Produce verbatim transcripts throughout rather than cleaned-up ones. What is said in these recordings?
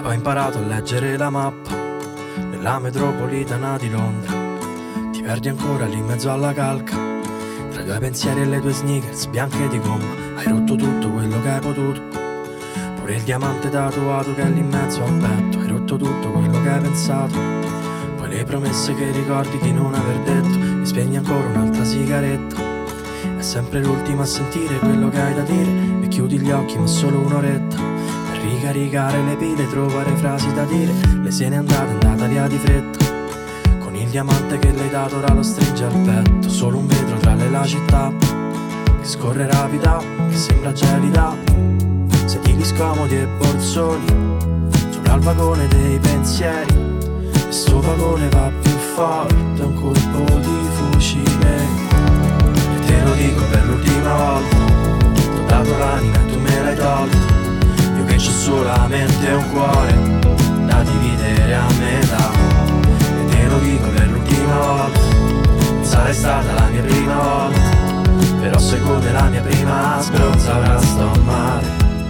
Ho imparato a leggere la mappa nella metropolitana di Londra. Ti perdi ancora lì in mezzo alla calca, tra i tuoi pensieri e le tue sneakers bianche di gomma. Hai rotto tutto quello che hai potuto, pure il diamante tatuato che è lì in mezzo al petto. Hai rotto tutto quello che hai pensato, poi le promesse che ricordi di non aver detto. E spegni ancora un'altra sigaretta, è sempre l'ultima a sentire quello che hai da dire. E chiudi gli occhi ma solo un'oretta, ricaricare le pile, trovare frasi da dire. Le se n'è andata, è andata via di fretta, con il diamante che le hai dato ora lo stringe al petto. Solo un vetro tra le la città, che scorre rapida, che sembra gelida. Sedili scomodi e borsoni, sopra il vagone dei pensieri. E sto vagone va più forte, un colpo di fucile. E te lo dico per l'ultima volta, t'ho dato l'anima e tu me l'hai tolta. Che c'ho solamente un cuore da dividere a metà. E te lo dico per l'ultima volta, sarai stata la mia prima volta, però sei come la mia prima sbronza, ora sto male.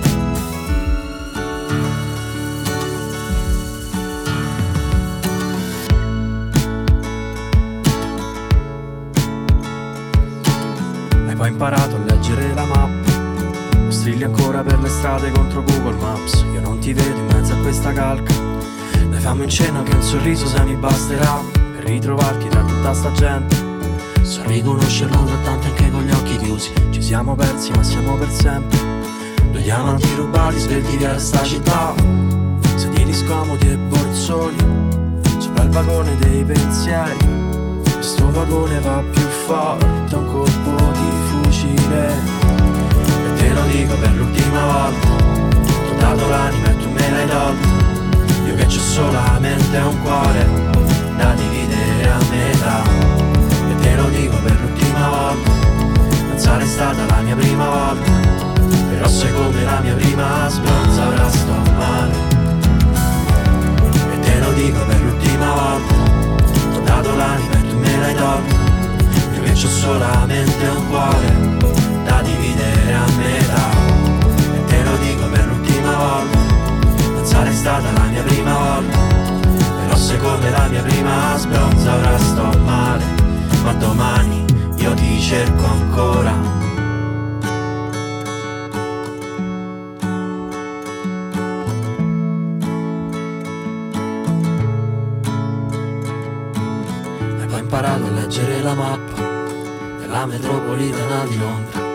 Hai poi imparato a leggere la mappa, strilli ancora per le strade contro Google Maps. Io non ti vedo in mezzo a questa calca, dai fammi in cena che un sorriso se mi basterà per ritrovarti tra tutta sta gente. So riconoscerlo tra tanti anche con gli occhi chiusi. Ci siamo persi ma siamo per sempre, due diamanti rubati svelti via sta città. Sedili scomodi e borsoni, sopra il vagone dei pensieri. Questo vagone va più forte, un colpo di fucile. Te lo dico per l'ultima volta, t'ho dato l'anima e tu me l'hai tolta. Io che c'ho solamente un cuore da dividere a metà. E te lo dico per l'ultima volta, non sarai stata la mia prima volta, però sei come la mia prima sbronza, ora sto male. E te lo dico per l'ultima volta, t'ho dato l'anima e tu me l'hai tolta. Io che c'ho solamente un cuore da dividere a metà. E te lo dico per l'ultima volta, non sarai stata la mia prima volta, però sei come la mia prima sbronza, ora sto male. Ma domani io ti cerco ancora. Hai poi imparato a leggere la mappa della metropolitana di Londra.